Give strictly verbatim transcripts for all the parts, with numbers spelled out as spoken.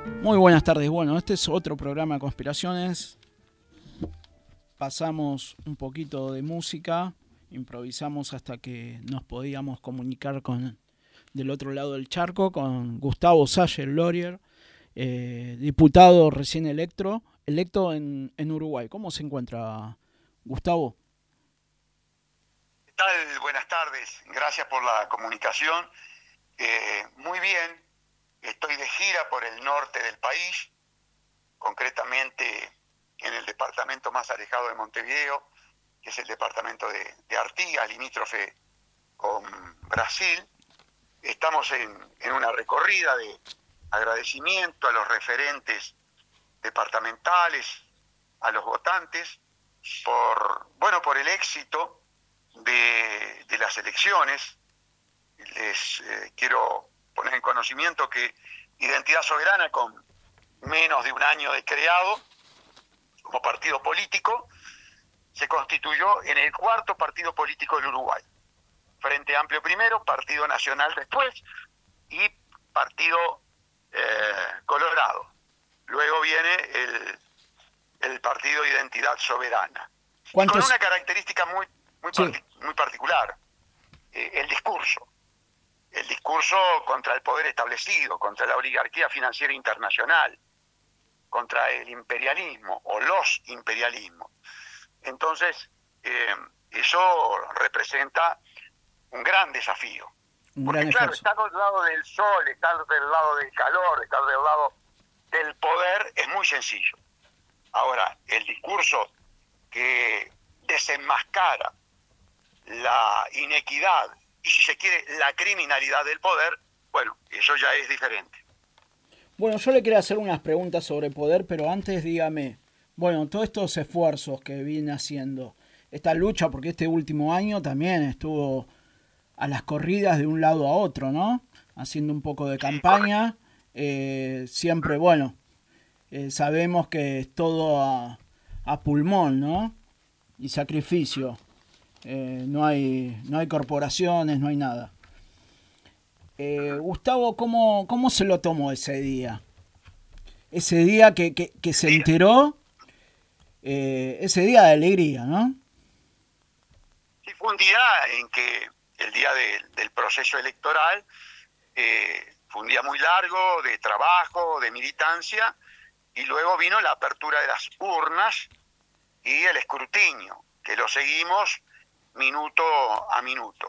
Muy buenas tardes. Bueno, este es otro programa de conspiraciones. Pasamos un poquito de música, improvisamos hasta que nos podíamos comunicar con del otro lado del charco con Gustavo Sayer Lorier, eh, diputado recién electo, electo en, en Uruguay. ¿Cómo se encuentra, Gustavo? ¿Qué tal? Buenas tardes. Gracias por la comunicación. Eh, muy bien. Estoy de gira por el norte del país, concretamente en el departamento más alejado de Montevideo, que es el departamento de, de Artigas, limítrofe con Brasil. Estamos en, en una recorrida de agradecimiento a los referentes departamentales, a los votantes, por, bueno, por el éxito de, de las elecciones. Les eh, quiero poner en conocimiento que Identidad Soberana, con menos de un año de creado como partido político, se constituyó en el cuarto partido político del Uruguay. Frente Amplio primero, Partido Nacional después y Partido eh, Colorado. Luego viene el, el Partido Identidad Soberana. Y con una característica muy, muy, sí. partic- muy particular, eh, el discurso. El discurso contra el poder establecido, contra la oligarquía financiera internacional, contra el imperialismo o los imperialismos. Entonces, eh, eso representa un gran desafío. Un Porque gran claro, esfuerzo. estar del lado del sol, estar del lado del calor, estar del lado del poder es muy sencillo. Ahora, el discurso que desenmascara la inequidad y, si se quiere, la criminalidad del poder, bueno, eso ya es diferente. Bueno, yo le quería hacer unas preguntas sobre poder, pero antes dígame, bueno, todos estos esfuerzos que viene haciendo, esta lucha, porque este último año también estuvo a las corridas de un lado a otro, ¿no? Haciendo un poco de campaña, eh, siempre, bueno, eh, sabemos que es todo a, a pulmón, ¿no? Y sacrificio. Eh, no hay no hay corporaciones, no hay nada. Eh, Gustavo, ¿cómo, ¿cómo se lo tomó ese día? Ese día que, que, que se enteró, eh, ese día de alegría, ¿no? Sí, fue un día en que, el día de, del proceso electoral, eh, fue un día muy largo de trabajo, de militancia, y luego vino la apertura de las urnas y el escrutinio, que lo seguimos minuto a minuto.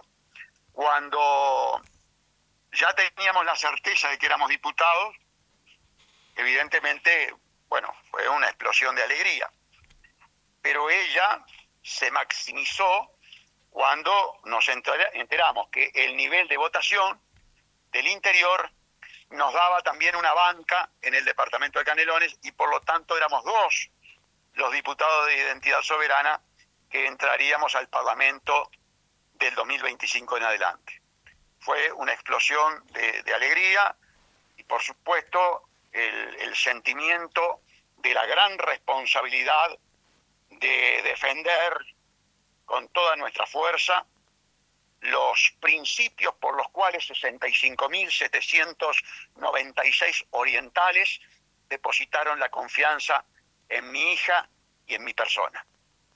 Cuando ya teníamos la certeza de que éramos diputados, evidentemente, bueno, fue una explosión de alegría. Pero ella se maximizó cuando nos enteramos que el nivel de votación del interior nos daba también una banca en el departamento de Canelones y por lo tanto éramos dos los diputados de Identidad Soberana que entraríamos al Parlamento del dos mil veinticinco en adelante. Fue una explosión de, de alegría y, por supuesto, el, el sentimiento de la gran responsabilidad de defender con toda nuestra fuerza los principios por los cuales sesenta y cinco mil setecientos noventa y seis orientales depositaron la confianza en mi hija y en mi persona.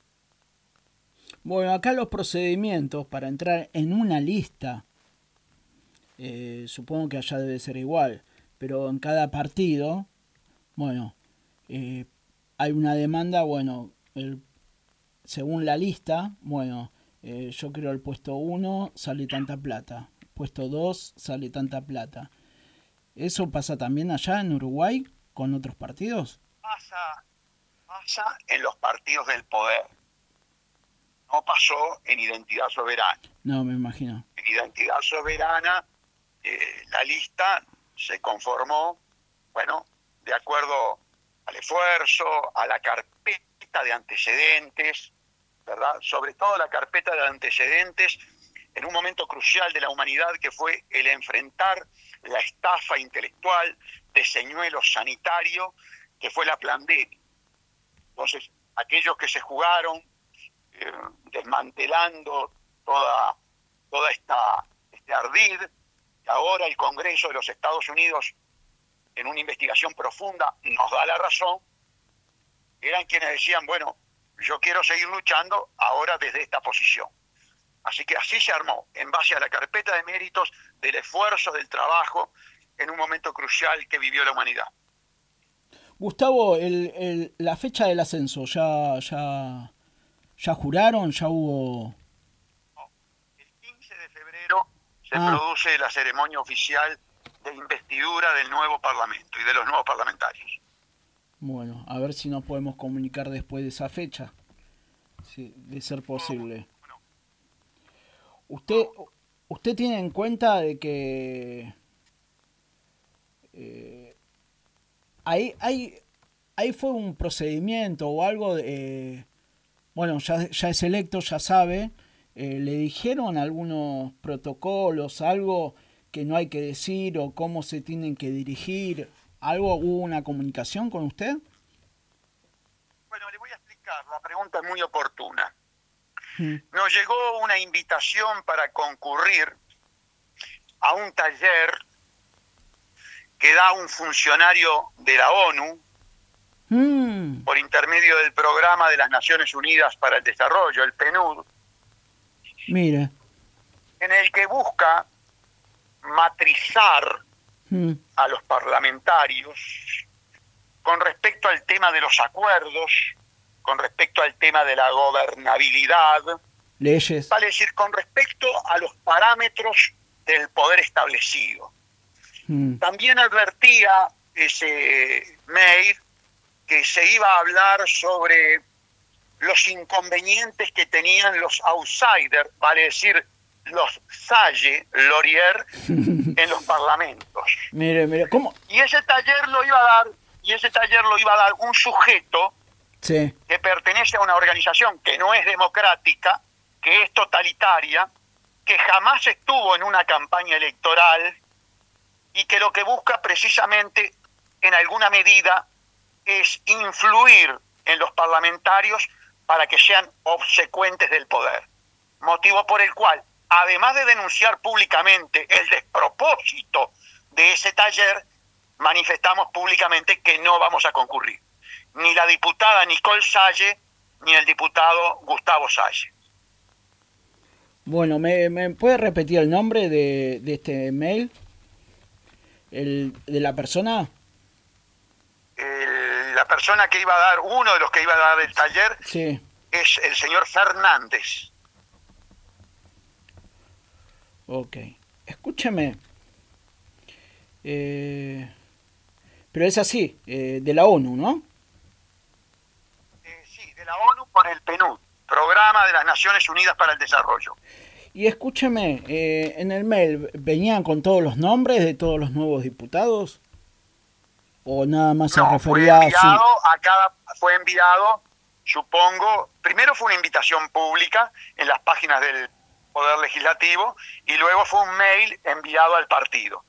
Bueno, acá los procedimientos para entrar en una lista, eh, supongo que allá debe ser igual, pero en cada partido, bueno, eh, hay una demanda, bueno, el, según la lista, bueno, eh, yo creo el puesto uno sale tanta plata, puesto dos sale tanta plata. ¿Eso pasa también allá en Uruguay con otros partidos? Pasa, pasa en los partidos del poder. No pasó en Identidad Soberana. No, me imagino. En Identidad Soberana, eh, la lista se conformó, bueno, de acuerdo al esfuerzo, a la carpeta de antecedentes, ¿verdad? Sobre todo la carpeta de antecedentes en un momento crucial de la humanidad que fue el enfrentar la estafa intelectual de señuelo sanitario que fue la pandemia. Entonces, aquellos que se jugaron eh, desmantelando toda, toda esta este ardid, que ahora el Congreso de los Estados Unidos en una investigación profunda nos da la razón, eran quienes decían, bueno, yo quiero seguir luchando ahora desde esta posición. Así que así se armó, en base a la carpeta de méritos, del esfuerzo, del trabajo, en un momento crucial que vivió la humanidad. Gustavo, el, el, la fecha del ascenso, ¿ya, ya, ya juraron? ¿Ya hubo...? El quince de febrero se ah. produce la ceremonia oficial de investidura del nuevo Parlamento y de los nuevos parlamentarios. Bueno, a ver si nos podemos comunicar después de esa fecha, si, de ser posible. Bueno. Usted, usted tiene en cuenta de que eh, ahí, ahí, ahí fue un procedimiento o algo de, eh, bueno, ya, ya es electo, ya sabe, eh, le dijeron algunos protocolos, algo que no hay que decir o cómo se tienen que dirigir. ¿Algo, hubo una comunicación con usted? Bueno, le voy a explicar, la pregunta es muy oportuna. Hmm. Nos llegó una invitación para concurrir a un taller que da un funcionario de la ONU hmm. por intermedio del Programa de las Naciones Unidas para el Desarrollo, el P N U D. Mire. En el que busca matrizar hmm. a los parlamentarios con respecto al tema de los acuerdos, con respecto al tema de la gobernabilidad, leyes, vale decir, con respecto a los parámetros del poder establecido. Hmm. También advertía ese mail que se iba a hablar sobre los inconvenientes que tenían los outsiders, vale decir, los Sage, Laurier, en los parlamentos. Mire, mire, ¿cómo? Y ese taller lo iba a dar, y ese taller lo iba a dar un sujeto sí. que pertenece a una organización que no es democrática, que es totalitaria, que jamás estuvo en una campaña electoral y que lo que busca precisamente, en alguna medida, es influir en los parlamentarios para que sean obsecuentes del poder. Motivo por el cual, además de denunciar públicamente el despropósito de ese taller, manifestamos públicamente que no vamos a concurrir. Ni la diputada Nicole Sage, ni el diputado Gustavo Sage. Bueno, ¿me, me puede repetir el nombre de, de este mail? El, ¿De la persona? El, la persona que iba a dar, uno de los que iba a dar el taller, sí. es el señor Fernández. Ok. Escúcheme. Eh, pero es así, eh, de la ONU, ¿no? Eh, sí, de la ONU por el P N U D, Programa de las Naciones Unidas para el Desarrollo. Y escúcheme, eh, en el mail, ¿venían con todos los nombres de todos los nuevos diputados? ¿O nada más se no, refería fue enviado a su... a cada, fue enviado, supongo, primero fue una invitación pública en las páginas del Poder Legislativo y luego fue un mail enviado al partido.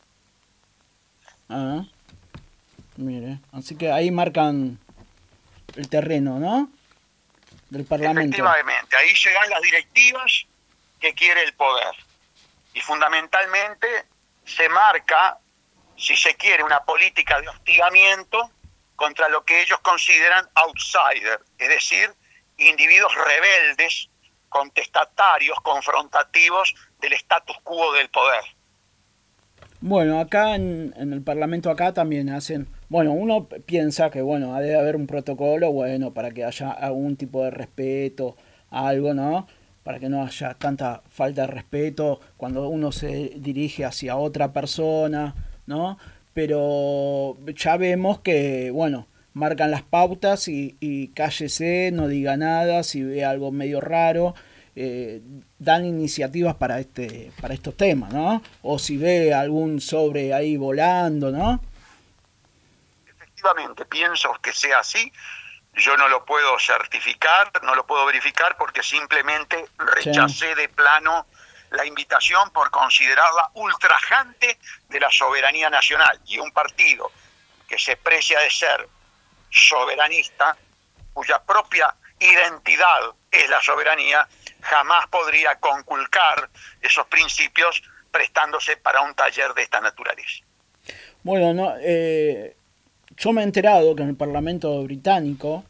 Ah, mire, así que ahí marcan el terreno, ¿no? Del Parlamento. Efectivamente, ahí llegan las directivas que quiere el poder. Y fundamentalmente se marca, si se quiere, una política de hostigamiento contra lo que ellos consideran outsiders, es decir, individuos rebeldes, contestatarios, confrontativos del status quo del poder. Bueno, acá en, en el Parlamento acá también hacen, bueno, uno piensa que, bueno, debe haber un protocolo, bueno, para que haya algún tipo de respeto, algo, ¿no? Para que no haya tanta falta de respeto cuando uno se dirige hacia otra persona, ¿no? Pero ya vemos que, bueno, marcan las pautas y, y cállese, no diga nada, si ve algo medio raro, eh, dan iniciativas para este para estos temas, ¿no? O si ve algún sobre ahí volando, ¿no? Efectivamente, pienso que sea así. Yo no lo puedo certificar, no lo puedo verificar porque simplemente rechacé sí. de plano la invitación por considerarla ultrajante de la soberanía nacional. Y un partido que se precia de ser soberanista, cuya propia identidad es la soberanía, jamás podría conculcar esos principios prestándose para un taller de esta naturaleza. Bueno, no, eh, yo me he enterado que en el Parlamento británico,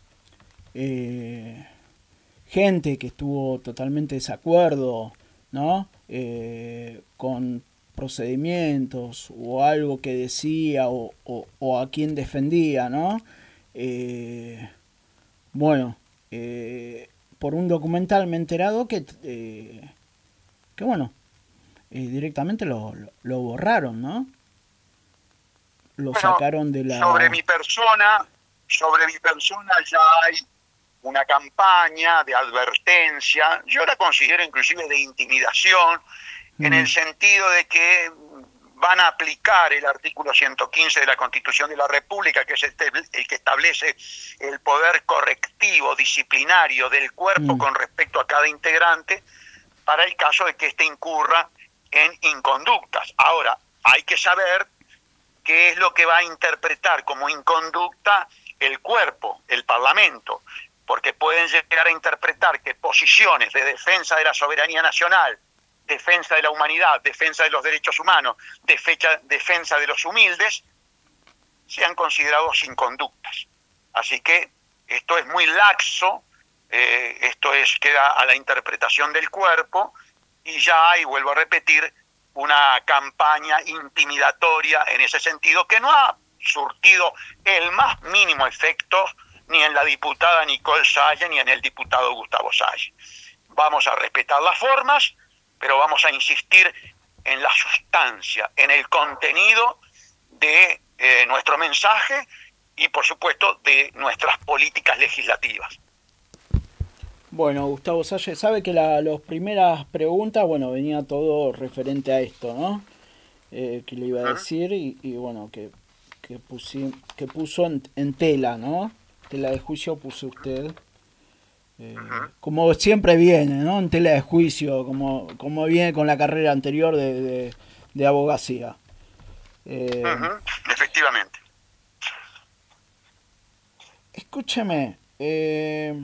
eh, gente que estuvo totalmente desacuerdo, ¿no? Eh, con procedimientos o algo que decía o, o, o a quien defendía, ¿no? Eh, bueno, eh, por un documental me he enterado que, eh, que bueno, eh, directamente lo, lo, lo borraron, ¿no? Lo Bueno, sacaron de sobre la... mi persona, sobre mi persona ya hay una campaña de advertencia, yo la considero inclusive de intimidación, mm. en el sentido de que van a aplicar el artículo ciento quince de la Constitución de la República, que es el que establece el poder correctivo, disciplinario del cuerpo mm. con respecto a cada integrante, para el caso de que éste incurra en inconductas. Ahora, hay que saber qué es lo que va a interpretar como inconducta el cuerpo, el Parlamento, porque pueden llegar a interpretar que posiciones de defensa de la soberanía nacional, defensa de la humanidad, defensa de los derechos humanos, defensa, defensa de los humildes, sean considerados inconductas. Así que esto es muy laxo, eh, esto es queda a la interpretación del cuerpo, y ya hay, vuelvo a repetir, una campaña intimidatoria en ese sentido que no ha surtido el más mínimo efecto ni en la diputada Nicole Salle ni en el diputado Gustavo Salle. Vamos a respetar las formas, pero vamos a insistir en la sustancia, en el contenido de eh, nuestro mensaje y, por supuesto, de nuestras políticas legislativas. Bueno, Gustavo Salle, sabe que la, las primeras preguntas, bueno, venía todo referente a esto, ¿no? Eh, que le iba a decir y, y bueno, que, que, pusi, que puso en, en tela, ¿no? Tela de juicio puso usted. Eh, uh-huh. Como siempre viene, ¿no? En tela de juicio, como, como viene con la carrera anterior de, de, de abogacía. Eh, uh-huh. Efectivamente. Escúcheme, eh,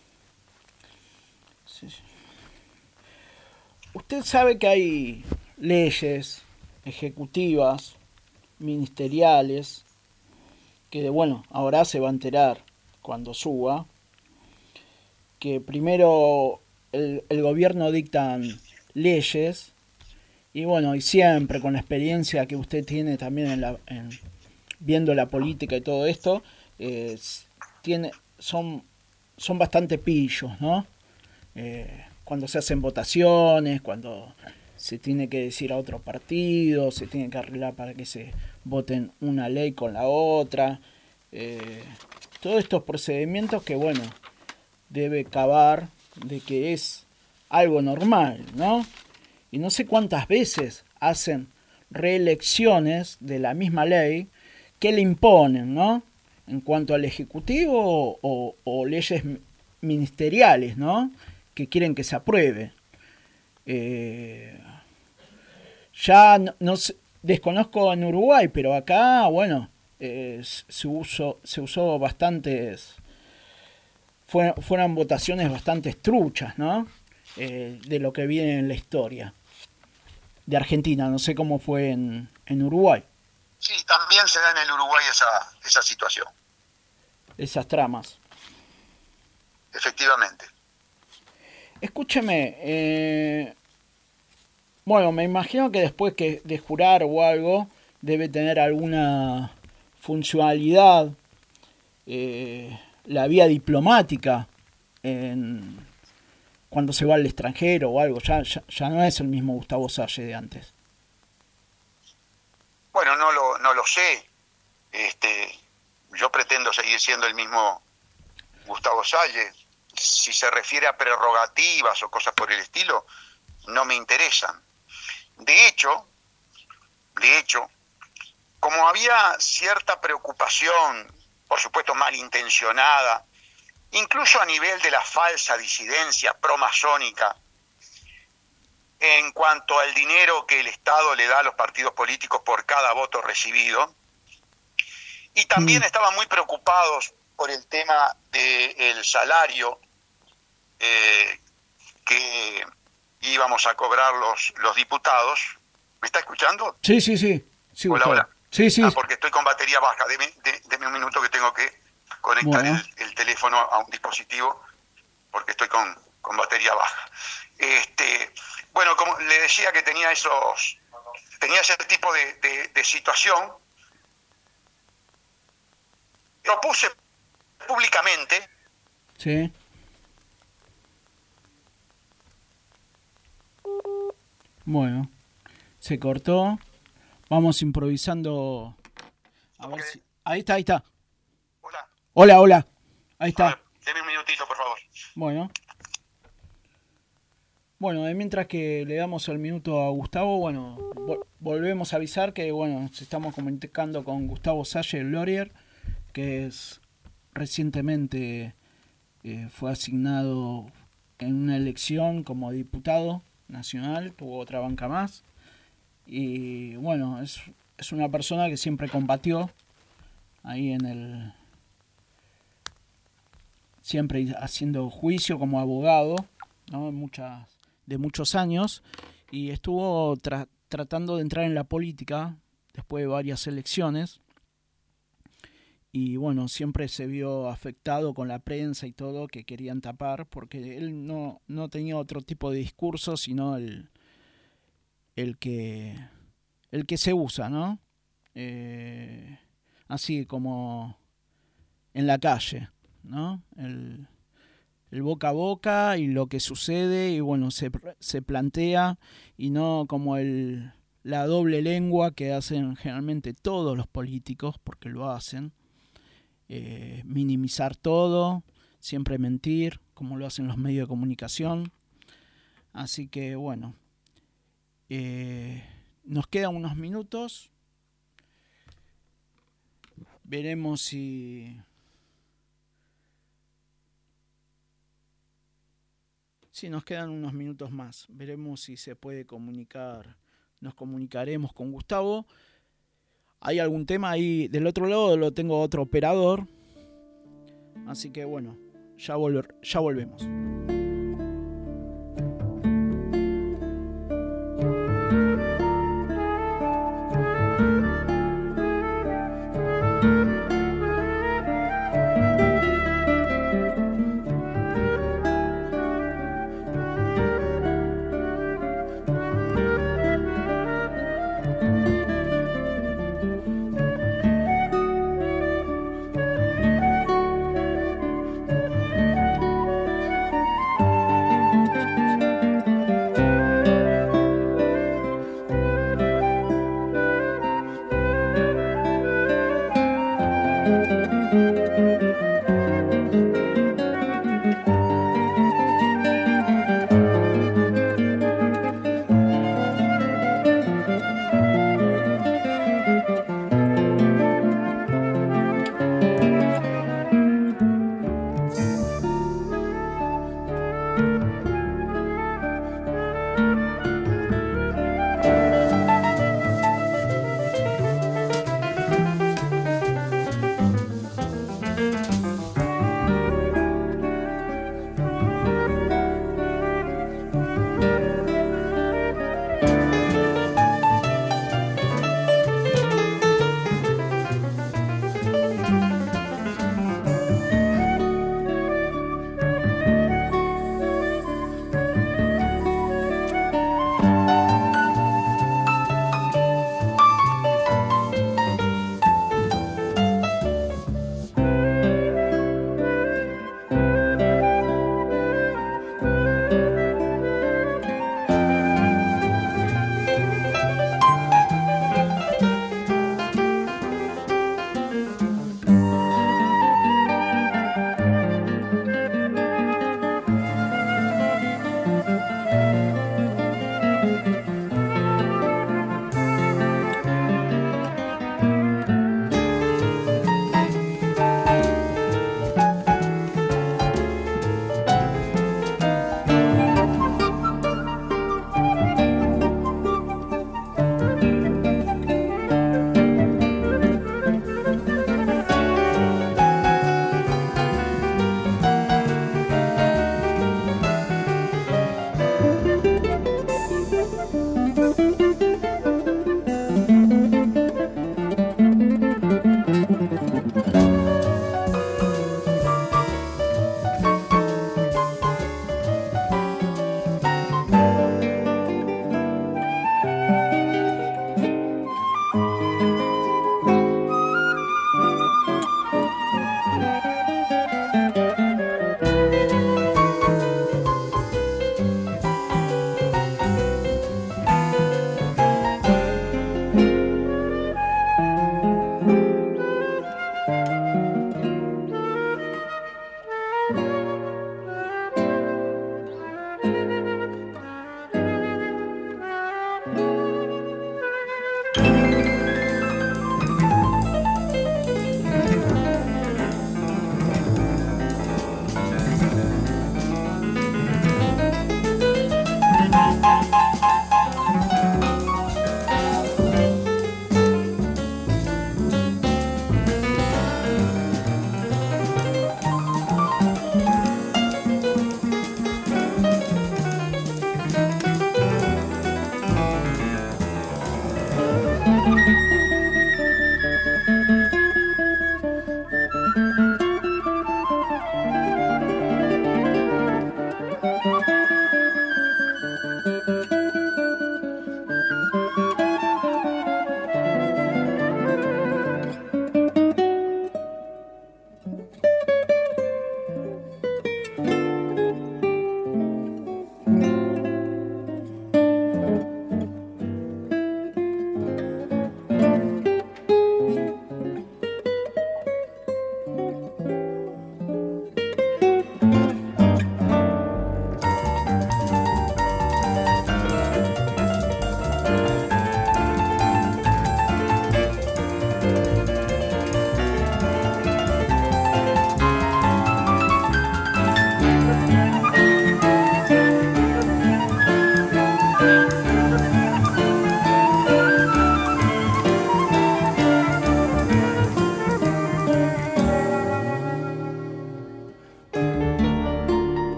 usted sabe que hay leyes ejecutivas, ministeriales, que bueno, ahora se va a enterar cuando suba, que primero el, el gobierno dictan leyes y bueno, y siempre con la experiencia que usted tiene también en la, en, viendo la política y todo esto, eh, tiene, son, son bastante pillos, ¿no? Eh, cuando se hacen votaciones, cuando se tiene que decir a otro partido, se tiene que arreglar para que se voten una ley con la otra, eh, todos estos procedimientos que bueno, debe cavar de que es algo normal, ¿no? Y no sé cuántas veces hacen reelecciones de la misma ley que le imponen, ¿no? En cuanto al ejecutivo o, o leyes ministeriales, ¿no? Que quieren que se apruebe. Eh, ya no, no sé, desconozco en Uruguay, pero acá, bueno, eh, se usó, se usó bastantes, fue, fueron votaciones bastante truchas, ¿no? Eh, de lo que viene en la historia de Argentina, no sé cómo fue en, en Uruguay. Sí, también se da en el Uruguay esa, esa situación. Esas tramas. Efectivamente. Escúcheme, eh, bueno, me imagino que después que de jurar o algo, debe tener alguna funcionalidad, eh, la vía diplomática, en, cuando se va al extranjero o algo, ya, ya, ya no es el mismo Gustavo Salle de antes. Bueno, no lo, no lo sé. Este, yo pretendo seguir siendo el mismo Gustavo Salle. Si se refiere a prerrogativas o cosas por el estilo, no me interesan. De hecho, de hecho, como había cierta preocupación, por supuesto malintencionada, incluso a nivel de la falsa disidencia promasónica, en cuanto al dinero que el Estado le da a los partidos políticos por cada voto recibido, y también estaban muy preocupados por el tema del salario eh, que íbamos a cobrar los, los diputados. ¿Me está escuchando? Sí, sí, sí. sí Hola, hola. Sí, sí. Ah, porque estoy con batería baja. Deme, de, deme un minuto que tengo que conectar Bueno. el, el teléfono a un dispositivo porque estoy con, con batería baja. Este, bueno, como le decía que tenía esos, tenía ese tipo de, de, de situación. Propuse públicamente. Sí. Bueno, se cortó. Vamos improvisando. A ver si... Ahí está, ahí está. Hola. Hola, hola. Ahí está. Ver, deme un minutito, por favor. Bueno. Bueno, mientras que le damos el minuto a Gustavo, bueno, vol- volvemos a avisar que, bueno, nos estamos comunicando con Gustavo Salle Laurier, que es recientemente eh, fue asignado en una elección como diputado nacional, tuvo otra banca más. Y bueno, es, es una persona que siempre combatió ahí en el... siempre haciendo juicio como abogado, ¿no? Muchas, de muchos años, y estuvo tra- tratando de entrar en la política después de varias elecciones. Y bueno, siempre se vio afectado con la prensa y todo, que querían tapar, porque él no, no tenía otro tipo de discurso, sino el, el que el que se usa, ¿no? Eh, así como en la calle, ¿no? El, el boca a boca y lo que sucede, y bueno, se, se plantea, y no como el, la doble lengua que hacen generalmente todos los políticos, porque lo hacen. Eh, minimizar todo, siempre mentir, como lo hacen los medios de comunicación. Así que bueno, eh, nos quedan unos minutos. Veremos si... Sí, nos quedan unos minutos más. Veremos si se puede comunicar. Nos comunicaremos con Gustavo. Hay algún tema ahí del otro lado, lo tengo otro operador. Así que bueno, ya, volver, ya volvemos.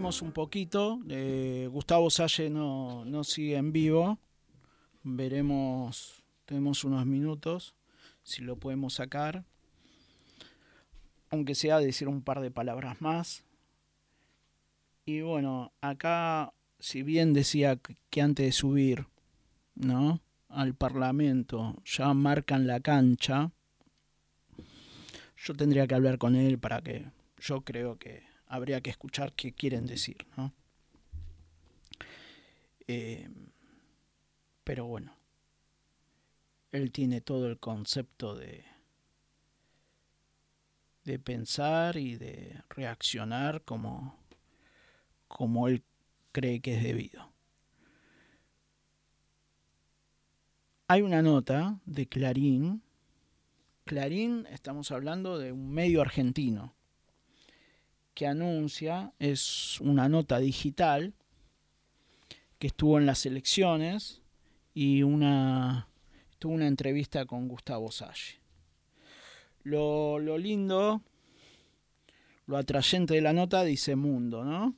esperemos un poquito. Eh, Gustavo Salle no, no sigue en vivo. Veremos, tenemos unos minutos, si lo podemos sacar. Aunque sea decir un par de palabras más. Y bueno, acá, si bien decía que antes de subir, ¿no?, al Parlamento ya marcan la cancha, yo tendría que hablar con él para que, yo creo que habría que escuchar qué quieren decir, ¿no? Eh, pero bueno, él tiene todo el concepto de de pensar y de reaccionar como, como él cree que es debido. Hay una nota de Clarín. Clarín, estamos hablando de un medio argentino, que anuncia, es una nota digital, que estuvo en las elecciones y una, tuvo una entrevista con Gustavo Salle. Lo, lo lindo, lo atrayente de la nota dice Mundo, ¿no?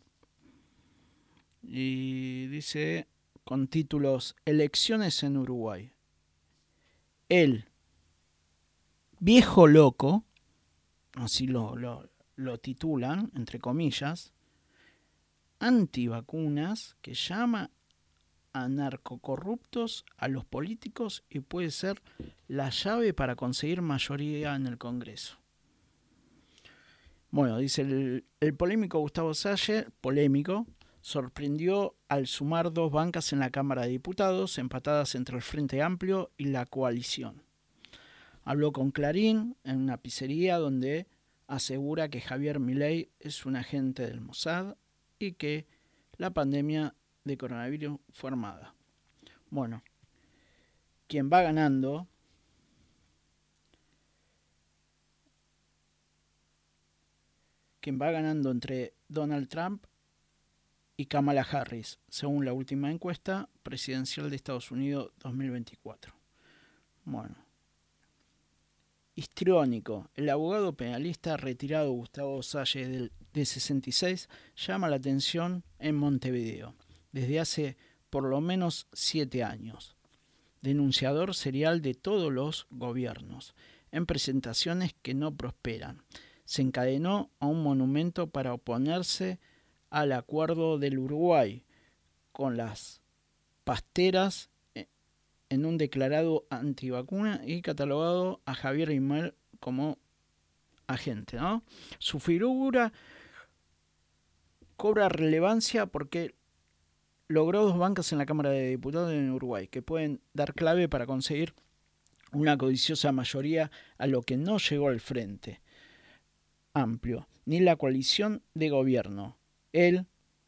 Y dice con títulos: Elecciones en Uruguay. El viejo loco, así lo, lo, lo titulan, entre comillas, antivacunas, que llama a narcocorruptos a los políticos y puede ser la llave para conseguir mayoría en el Congreso. Bueno, dice el, el polémico Gustavo Salle, polémico, sorprendió al sumar dos bancas en la Cámara de Diputados, empatadas entre el Frente Amplio y la coalición. Habló con Clarín en una pizzería donde asegura que Javier Milei es un agente del Mossad y que la pandemia de coronavirus fue armada. Bueno, quien va ganando quien va ganando entre Donald Trump y Kamala Harris, según la última encuesta presidencial de Estados Unidos dos mil veinticuatro. Bueno, histriónico, el abogado penalista retirado Gustavo Salle, del, de sesenta y seis, llama la atención en Montevideo desde hace por lo menos siete años. Denunciador serial de todos los gobiernos, en presentaciones que no prosperan. Se encadenó a un monumento para oponerse al acuerdo del Uruguay con las pasteras en un declarado antivacuna y catalogado a Javier Milei como agente, ¿no? Su figura cobra relevancia porque logró dos bancas en la Cámara de Diputados en Uruguay que pueden dar clave para conseguir una codiciosa mayoría, a lo que no llegó el Frente Amplio ni la coalición de gobierno. Él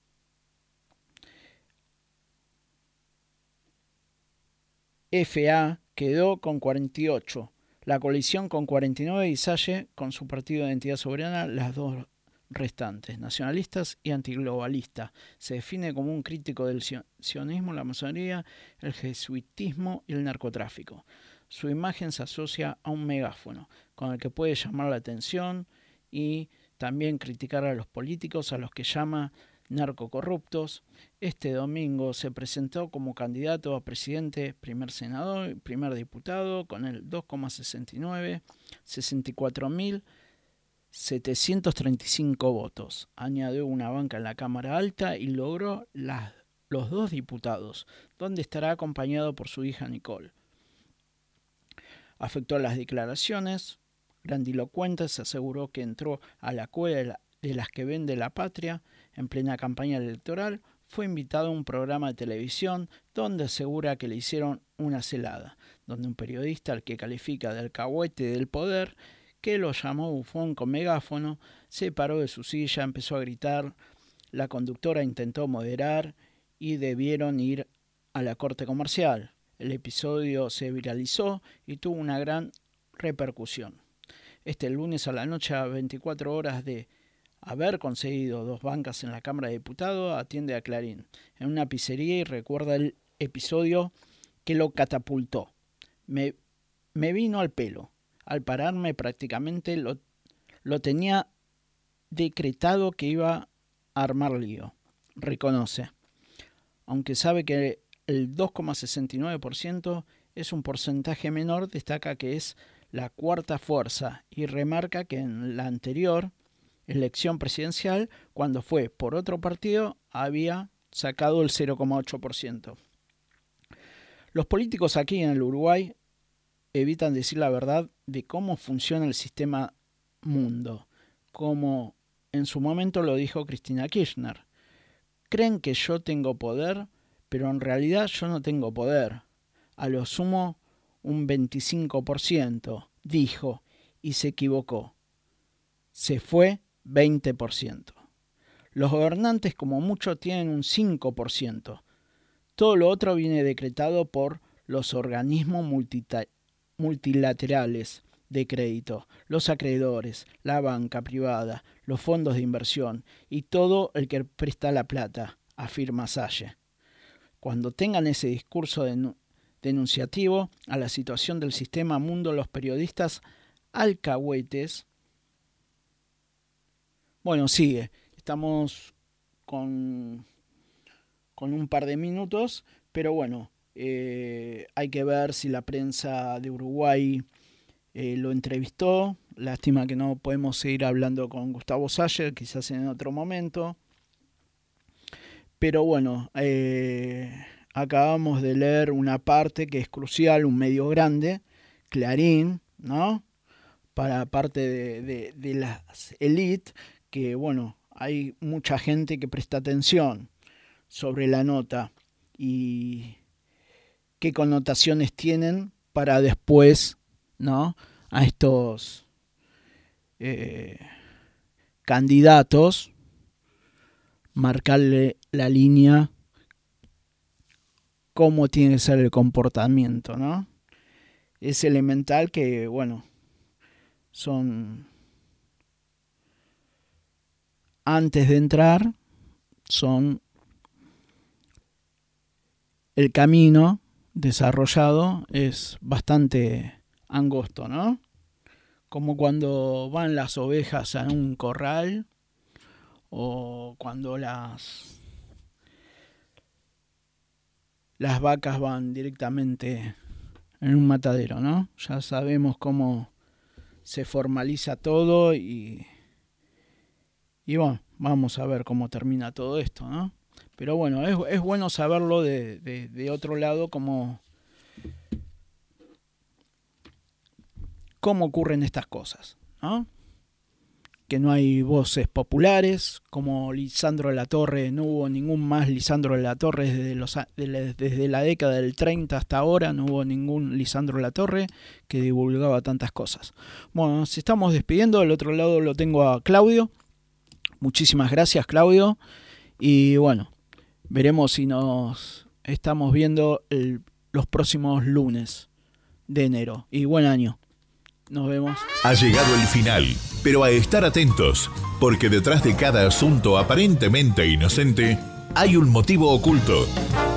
F A quedó con cuarenta y ocho, la coalición con cuarenta y nueve y Salle con su partido de Identidad Soberana las dos restantes, nacionalistas y antiglobalistas. Se define como un crítico del sionismo, la masonería, el jesuitismo y el narcotráfico. Su imagen se asocia a un megáfono con el que puede llamar la atención y también criticar a los políticos, a los que llama narcocorruptos. Este domingo se presentó como candidato a presidente, primer senador y primer diputado con el dos coma sesenta y nueve, sesenta y cuatro mil setecientos treinta y cinco votos. Añadió una banca en la Cámara Alta y logró las, los dos diputados, donde estará acompañado por su hija Nicole. Afectó las declaraciones grandilocuentes, aseguró que entró a la cueva de las que vende la patria en plena campaña electoral. Fue invitado a un programa de televisión donde asegura que le hicieron una celada, donde un periodista al que califica de alcahuete del poder, que lo llamó bufón con megáfono, se paró de su silla, empezó a gritar. La conductora intentó moderar y debieron ir a la corte comercial. El episodio se viralizó y tuvo una gran repercusión. Este lunes a la noche, a veinticuatro horas de haber conseguido dos bancas en la Cámara de Diputados, atiende a Clarín en una pizzería y recuerda el episodio que lo catapultó. Me, me vino al pelo. Al pararme prácticamente lo, lo tenía decretado que iba armar lío. Reconoce, aunque sabe que el dos coma sesenta y nueve por ciento es un porcentaje menor, destaca que es la cuarta fuerza y remarca que en la anterior elección presidencial, cuando fue por otro partido, había sacado el cero coma ocho por ciento. Los políticos aquí en el Uruguay evitan decir la verdad de cómo funciona el sistema mundo, como en su momento lo dijo Cristina Kirchner. Creen que yo tengo poder, pero en realidad yo no tengo poder. A lo sumo un veinticinco por ciento, dijo, y se equivocó. Se fue veinte por ciento. Los gobernantes como mucho tienen un cinco por ciento. Todo lo otro viene decretado por los organismos multita- multilaterales de crédito, los acreedores, la banca privada, los fondos de inversión y todo el que presta la plata, afirma Salle. Cuando tengan ese discurso denun- denunciativo a la situación del sistema mundo, los periodistas alcahuetes. Bueno, sigue. Estamos con, con un par de minutos, pero bueno, eh, hay que ver si la prensa de Uruguay eh, lo entrevistó. Lástima que no podemos seguir hablando con Gustavo Salle, quizás en otro momento. Pero bueno, eh, acabamos de leer una parte que es crucial, un medio grande, Clarín, ¿no? Para parte de, de, de las élites, que bueno, hay mucha gente que presta atención sobre la nota y qué connotaciones tienen para después, ¿no? A estos eh, candidatos marcarle la línea cómo tiene que ser el comportamiento, ¿no? Es elemental que, bueno, son, antes de entrar, son el camino desarrollado es bastante angosto, ¿no? Como cuando van las ovejas a un corral o cuando las las vacas van directamente en un matadero, ¿no? Ya sabemos cómo se formaliza todo y y bueno, vamos a ver cómo termina todo esto, ¿no? Pero bueno, es, es bueno saberlo de, de, de otro lado, cómo, cómo ocurren estas cosas, ¿no? Que no hay voces populares, como Lisandro de la Torre, no hubo ningún más Lisandro de la Torre desde, los, desde la década del treinta hasta ahora, no hubo ningún Lisandro de la Torre que divulgaba tantas cosas. Bueno, nos estamos despidiendo, del otro lado lo tengo a Claudio. Muchísimas gracias, Claudio, y bueno, veremos si nos estamos viendo el, los próximos lunes de enero. Y buen año. Nos vemos. Ha llegado el final, pero a estar atentos, porque detrás de cada asunto aparentemente inocente hay un motivo oculto.